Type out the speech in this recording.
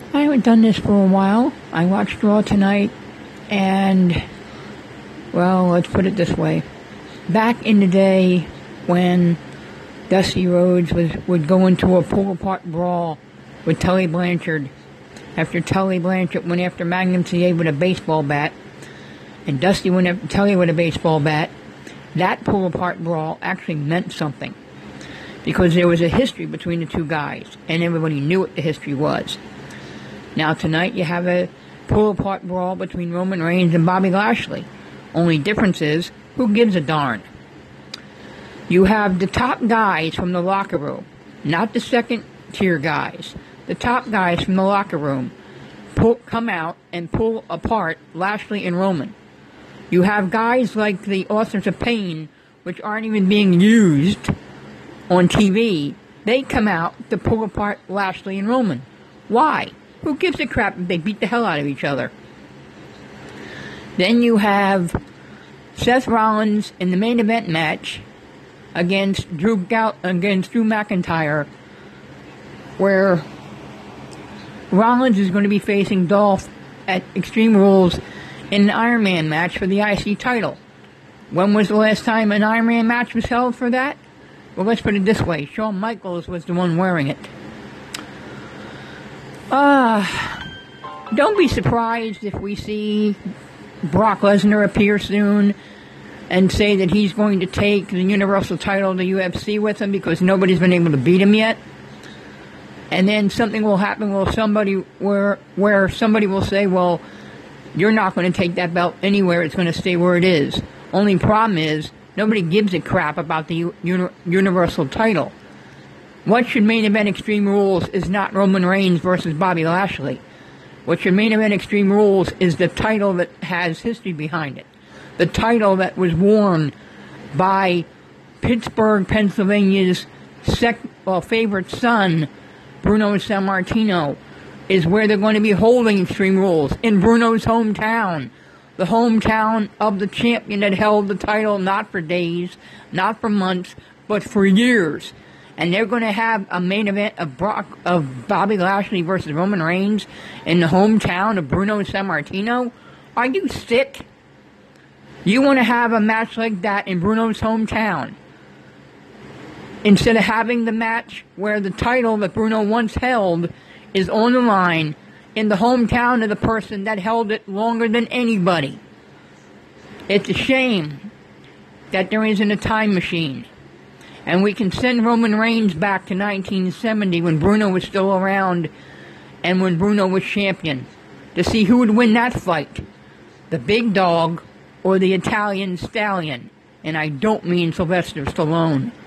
I haven't done this for a while. I watched Raw tonight, and, well, let's put it this way. Back in the day when Dusty Rhodes would go into a pull-apart brawl with Tully Blanchard, after Tully Blanchard went after Magnum TA with a baseball bat, and Dusty went after Tully with a baseball bat, that pull-apart brawl actually meant something. Because there was a history between the two guys, and everybody knew what the history was. Now tonight you have a pull-apart brawl between Roman Reigns and Bobby Lashley. Only difference is, who gives a darn? You have the top guys from the locker room, not the second-tier guys. The top guys from the locker room come out and pull apart Lashley and Roman. You have guys like the Authors of Pain, which aren't even being used on TV. They come out to pull apart Lashley and Roman. Why? Who gives a crap if they beat the hell out of each other? Then you have Seth Rollins in the main event match against Drew McIntyre, where Rollins is going to be facing Dolph at Extreme Rules in an Iron Man match for the IC title. When was the last time an Iron Man match was held for that? Well, let's put it this way. Shawn Michaels was the one wearing it. Don't be surprised if we see Brock Lesnar appear soon and say that he's going to take the Universal title of the UFC with him because nobody's been able to beat him yet. And then something will happen where somebody will say, well, you're not going to take that belt anywhere. It's going to stay where it is. Only problem is, nobody gives a crap about the Universal title. What should main event Extreme Rules is not Roman Reigns versus Bobby Lashley. What should main event Extreme Rules is the title that has history behind it. The title that was worn by Pittsburgh, Pennsylvania's favorite son, Bruno Sammartino, is where they're going to be holding Extreme Rules, in Bruno's hometown. The hometown of the champion that held the title not for days, not for months, but for years. And they're going to have a main event of Bobby Lashley versus Roman Reigns in the hometown of Bruno Sammartino? Are you sick? You want to have a match like that in Bruno's hometown instead of having the match where the title that Bruno once held is on the line in the hometown of the person that held it longer than anybody. It's a shame that there isn't a time machine. And we can send Roman Reigns back to 1970 when Bruno was still around and when Bruno was champion to see who would win that fight. The big dog or the Italian stallion. And I don't mean Sylvester Stallone.